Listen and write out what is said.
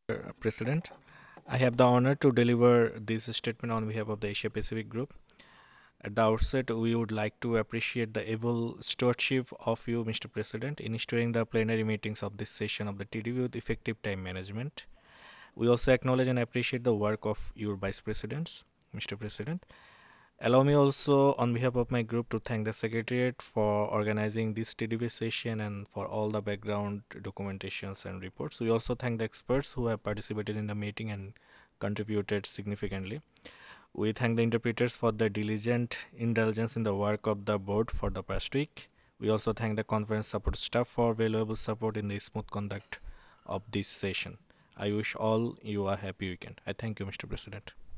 President. I have the honor to deliver this statement on behalf of the Asia Pacific Group. At the outset, we would like to appreciate the able stewardship of you, Mr. President, in steering the plenary meetings of this session of the TDB with effective time management. We also acknowledge and appreciate the work of your Vice Presidents, Mr. President. Allow me also, on behalf of my group, to thank the Secretariat for organizing this TDB session and for all the background documentations and reports. We also thank the experts who have participated in the meeting and contributed significantly. We thank the interpreters for their diligent indulgence in the work of the board for the past week. We also thank the conference support staff for valuable support in the smooth conduct of this session. I wish all you a happy weekend. I thank you, Mr. President.